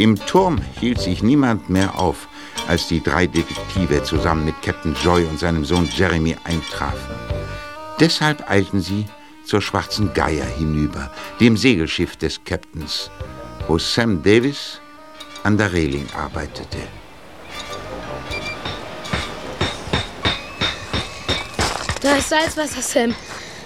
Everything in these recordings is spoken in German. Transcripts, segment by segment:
Im Turm hielt sich niemand mehr auf, als die 3 Detektive zusammen mit Captain Joy und seinem Sohn Jeremy eintrafen. Deshalb eilten sie zur Schwarzen Geier hinüber, dem Segelschiff des Captains, wo Sam Davis an der Reling arbeitete. Da ist Salzwasser, Sam.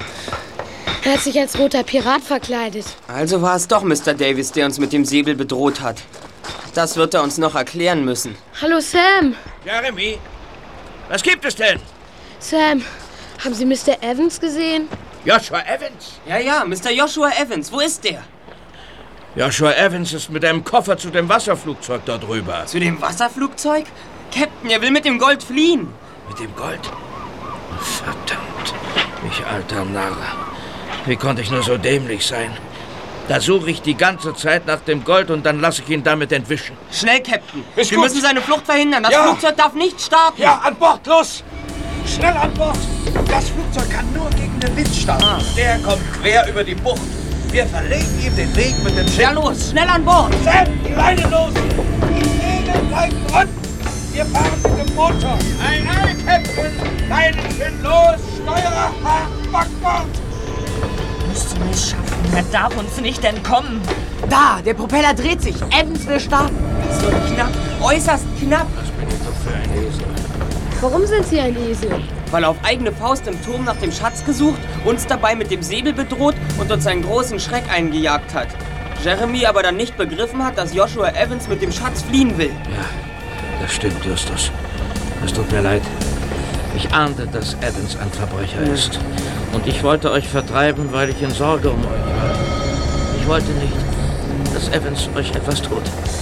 Er hat sich als roter Pirat verkleidet. Also war es doch Mr. Davis, der uns mit dem Säbel bedroht hat. Das wird er uns noch erklären müssen. Hallo, Sam. Jeremy, was gibt es denn? Sam, haben Sie Mr. Evans gesehen? Joshua Evans? Ja, Mr. Joshua Evans. Wo ist der? Joshua Evans ist mit einem Koffer zu dem Wasserflugzeug da drüber. Zu dem Wasserflugzeug? Captain, er will mit dem Gold fliehen. Mit dem Gold? Verdammt, ich alter Narr. Wie konnte ich nur so dämlich sein? Da suche ich die ganze Zeit nach dem Gold und dann lasse ich ihn damit entwischen. Schnell, Captain. Wir müssen seine Flucht verhindern. Das Flugzeug darf nicht starten. Ja, an Bord, los! Schnell an Bord! Das Flugzeug kann nur gegen den Wind starten. Der kommt quer über die Bucht. Wir verlegen ihm den Weg mit dem Schiff. Ja, los, schnell an Bord! Sam, die Leine los! Die Segel bleiben unten! Wir fahren mit dem Motor! Ein, Captain! Leinen schön los! Steuerer, Backbord! Müssen wir es schaffen. Er darf uns nicht entkommen. Da, der Propeller dreht sich. Evans will starten. So knapp, äußerst knapp. Was bin ich doch für ein Esel? Warum sind Sie ein Esel? Weil er auf eigene Faust im Turm nach dem Schatz gesucht, uns dabei mit dem Säbel bedroht und uns einen großen Schreck eingejagt hat. Jeremy aber dann nicht begriffen hat, dass Joshua Evans mit dem Schatz fliehen will. Ja, das stimmt, Justus. Es tut mir leid. Ich ahnte, dass Evans ein Verbrecher ist. Und ich wollte euch vertreiben, weil ich in Sorge um euch war. Ich wollte nicht, dass Evans euch etwas tut.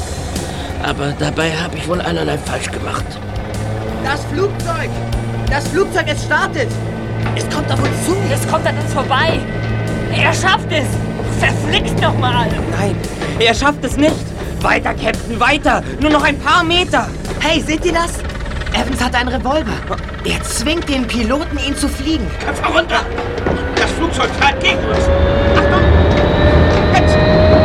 Aber dabei habe ich wohl einerlei falsch gemacht. Das Flugzeug! Das Flugzeug, es startet! Es kommt auf uns zu! Es kommt an uns vorbei! Er schafft es! Verflixt nochmal! Nein, er schafft es nicht! Weiter, Captain, weiter! Nur noch ein paar Meter! Hey, seht ihr das? Evans hat einen Revolver. Er zwingt den Piloten, ihn zu fliegen. Köpfe runter! Das Flugzeug fährt gegen uns! Achtung! Jetzt!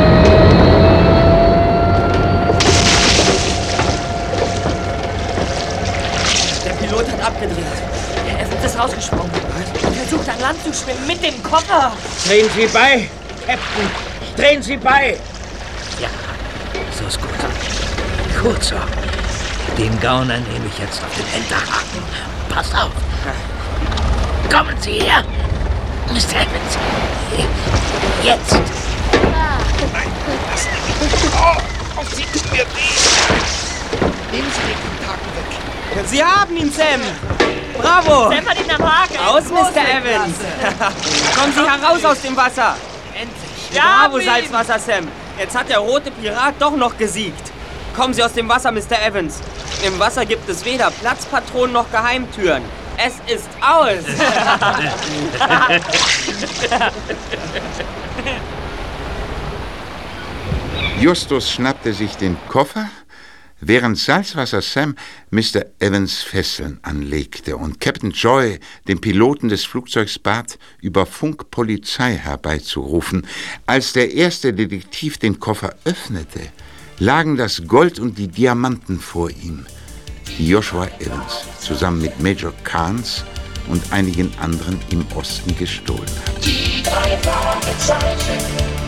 Der Pilot hat abgedreht. Der Evans ist rausgesprungen und versucht an Land zu schwimmen mit dem Koffer. Drehen Sie bei, Captain! Drehen Sie bei! Ja, so ist gut. Gut so. Den Gauner nehme ich jetzt auf den Hinterhaken. Passt auf! Kommen Sie her! Mr. Evans! Jetzt! Nein, lassen Sie mich! Oh, Sie tun mir weh! Nehmen Sie den Haken weg! Sie haben ihn, Sam! Bravo! Sam hat ihn am Haken! Aus, Mr. Evans! Kommen Sie heraus aus dem Wasser! Endlich! Ja, bravo, Salzwasser, Sam! Jetzt hat der rote Pirat doch noch gesiegt! Kommen Sie aus dem Wasser, Mr. Evans! Im Wasser gibt es weder Platzpatronen noch Geheimtüren. Es ist aus! Justus schnappte sich den Koffer, während Salzwasser Sam Mr. Evans Fesseln anlegte und Captain Joy den Piloten des Flugzeugs bat, über Funk Polizei herbeizurufen. Als der erste Detektiv den Koffer öffnete, lagen das Gold und die Diamanten vor ihm, die Joshua Evans zusammen mit Major Carnes und einigen anderen im Osten gestohlen hat. Die 3 Fragezeichen.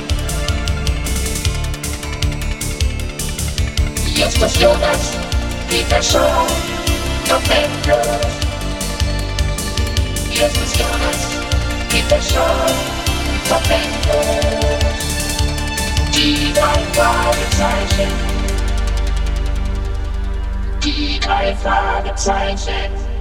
Justus Jonas, Peterson, Tom Mendes. Justus Jonas, Peterson, Tom Mendes. Die 3 Fragezeichen. Die 3 Fragezeichen.